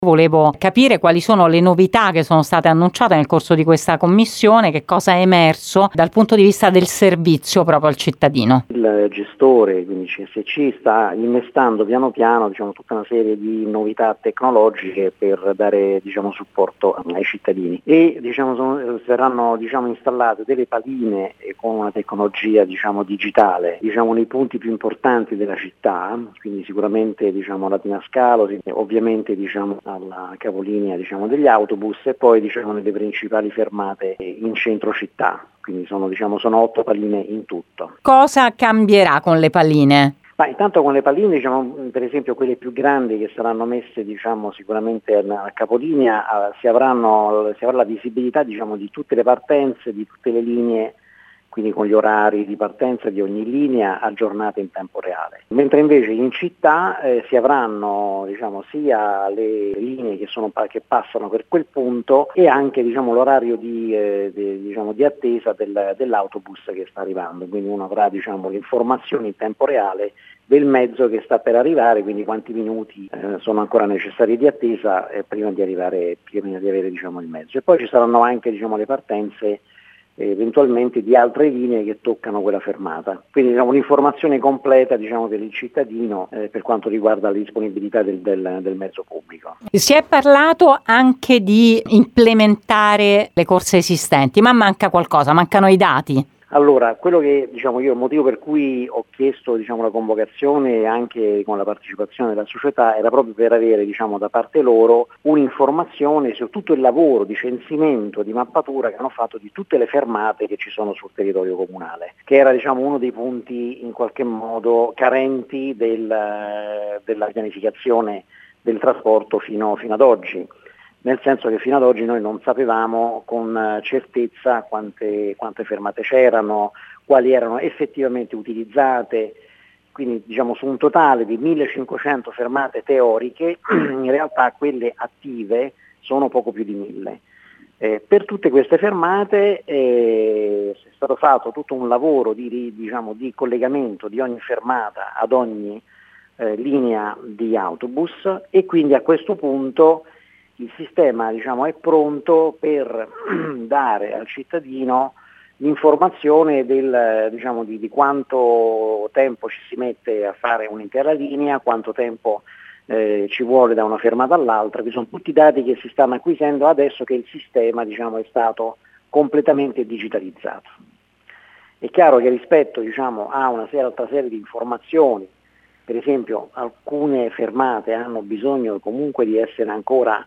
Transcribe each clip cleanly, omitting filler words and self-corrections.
Volevo capire quali sono le novità che sono state annunciate nel corso di questa commissione, che cosa è emerso dal punto di vista del servizio proprio al cittadino. Il gestore, quindi CSC, sta innestando piano piano tutta una serie di novità tecnologiche per dare supporto ai cittadini e saranno installate delle paline con una tecnologia digitale nei punti più importanti della città, quindi sicuramente Latina Scalo, ovviamente alla capolinea degli autobus e poi nelle principali fermate in centro città. Quindi sono 8 paline in tutto. Cosa cambierà con le paline? Intanto con le paline, per esempio quelle più grandi che saranno messe sicuramente a capolinea, si avrà la visibilità di tutte le partenze, di tutte le linee, quindi con gli orari di partenza di ogni linea aggiornate in tempo reale. Mentre invece in città si avranno sia le linee che passano per quel punto e anche l'orario di attesa dell'autobus che sta arrivando, quindi uno avrà le informazioni in tempo reale del mezzo che sta per arrivare, quindi quanti minuti sono ancora necessari di attesa prima di avere il mezzo. E poi ci saranno anche le partenze eventualmente di altre linee che toccano quella fermata. Quindi un'informazione completa per il cittadino per quanto riguarda la disponibilità del mezzo pubblico. Si è parlato anche di implementare le corse esistenti, ma manca qualcosa, mancano i dati. Allora, quello che io, il motivo per cui ho chiesto la convocazione anche con la partecipazione della società era proprio per avere da parte loro un'informazione su tutto il lavoro di censimento, di mappatura che hanno fatto di tutte le fermate che ci sono sul territorio comunale, che era uno dei punti in qualche modo carenti della pianificazione del trasporto fino ad oggi. Nel senso che fino ad oggi noi non sapevamo con certezza quante fermate c'erano, quali erano effettivamente utilizzate, quindi su un totale di 1500 fermate teoriche, in realtà quelle attive sono poco più di 1000. Per tutte queste fermate è stato fatto tutto un lavoro di collegamento di ogni fermata ad ogni linea di autobus e quindi a questo punto il sistema è pronto per dare al cittadino l'informazione di quanto tempo ci si mette a fare un'intera linea, quanto tempo ci vuole da una fermata all'altra, che sono tutti dati che si stanno acquisendo adesso che il sistema è stato completamente digitalizzato. È chiaro che rispetto a una altra serie di informazioni, per esempio alcune fermate hanno bisogno comunque di essere ancora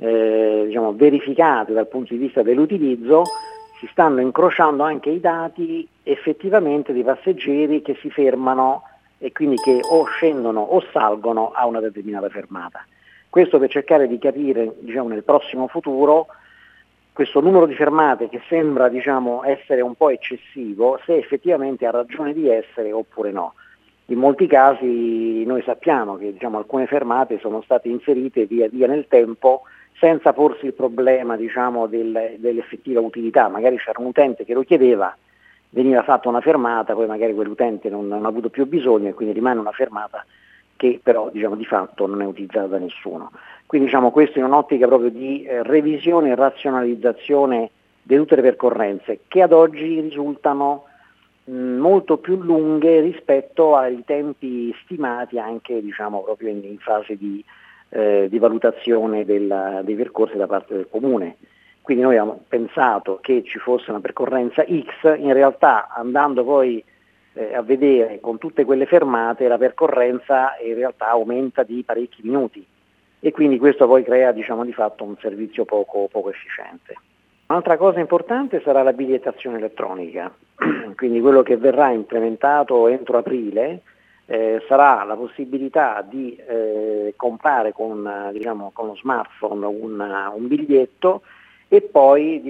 verificate dal punto di vista dell'utilizzo, si stanno incrociando anche i dati effettivamente dei passeggeri che si fermano e quindi che o scendono o salgono a una determinata fermata. Questo per cercare di capire nel prossimo futuro questo numero di fermate che sembra essere un po' eccessivo, se effettivamente ha ragione di essere oppure no. In molti casi noi sappiamo che alcune fermate sono state inserite via via nel tempo senza porsi il problema dell'effettiva utilità. Magari c'era un utente che lo chiedeva, veniva fatta una fermata, poi magari quell'utente non ha avuto più bisogno e quindi rimane una fermata che però di fatto non è utilizzata da nessuno. Quindi questo in un'ottica proprio di revisione e razionalizzazione di tutte le percorrenze che ad oggi risultano molto più lunghe rispetto ai tempi stimati anche proprio in fase di valutazione dei percorsi da parte del comune. Quindi noi abbiamo pensato che ci fosse una percorrenza X, in realtà andando poi a vedere con tutte quelle fermate la percorrenza in realtà aumenta di parecchi minuti e quindi questo poi crea di fatto un servizio poco efficiente. Un'altra cosa importante sarà la bigliettazione elettronica, quindi quello che verrà implementato entro aprile sarà la possibilità di comprare con lo smartphone un biglietto e poi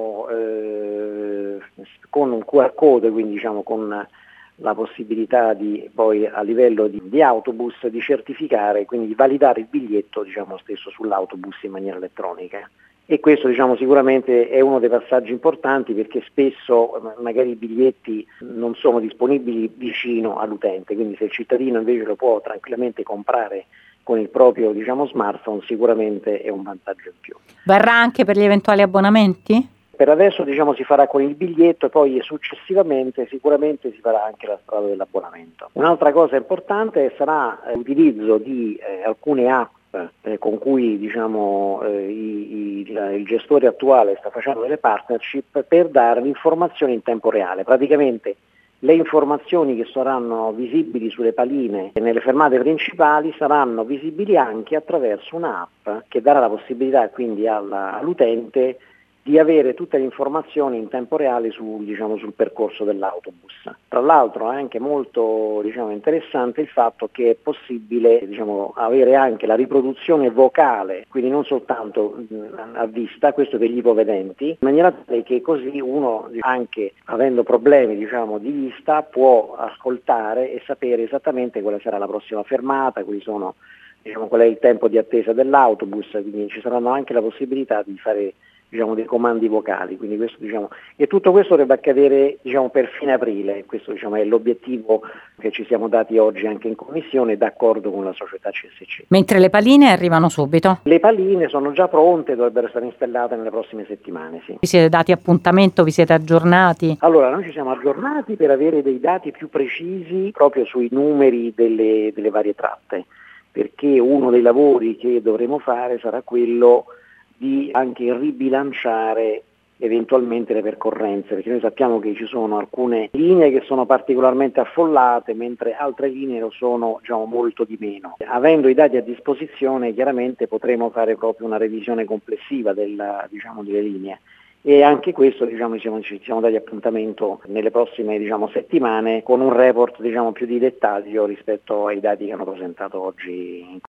con un QR code, quindi con la possibilità di poi a livello di autobus di certificare, quindi di validare il biglietto stesso sull'autobus in maniera elettronica. E questo sicuramente è uno dei passaggi importanti perché spesso magari i biglietti non sono disponibili vicino all'utente, quindi se il cittadino invece lo può tranquillamente comprare con il proprio smartphone sicuramente è un vantaggio in più. Varrà anche per gli eventuali abbonamenti? Per adesso si farà con il biglietto e poi successivamente sicuramente si farà anche la strada dell'abbonamento. Un'altra cosa importante sarà l'utilizzo di alcune app con cui il gestore attuale sta facendo delle partnership per dare l'informazione in tempo reale. Praticamente le informazioni che saranno visibili sulle paline e nelle fermate principali saranno visibili anche attraverso un'app che darà la possibilità quindi all'utente di avere tutte le informazioni in tempo reale sul percorso dell'autobus. Tra l'altro è anche molto interessante il fatto che è possibile avere anche la riproduzione vocale, quindi non soltanto a vista, questo per gli ipovedenti, in maniera tale che così uno, anche avendo problemi di vista, può ascoltare e sapere esattamente quale sarà la prossima fermata, qual è il tempo di attesa dell'autobus, quindi ci saranno anche la possibilità di fare dei comandi vocali, quindi questo, e tutto questo dovrebbe accadere per fine aprile, questo è l'obiettivo che ci siamo dati oggi anche in commissione d'accordo con la società CSC. Mentre le paline arrivano subito? Le paline sono già pronte, dovrebbero essere installate nelle prossime settimane, sì. Vi siete dati appuntamento, vi siete aggiornati? Allora, noi ci siamo aggiornati per avere dei dati più precisi proprio sui numeri delle varie tratte, perché uno dei lavori che dovremo fare sarà quello di anche ribilanciare eventualmente le percorrenze, perché noi sappiamo che ci sono alcune linee che sono particolarmente affollate, mentre altre linee lo sono molto di meno. Avendo i dati a disposizione chiaramente potremo fare proprio una revisione complessiva delle linee. E anche questo ci siamo dati appuntamento nelle prossime settimane con un report più di dettaglio rispetto ai dati che hanno presentato oggi.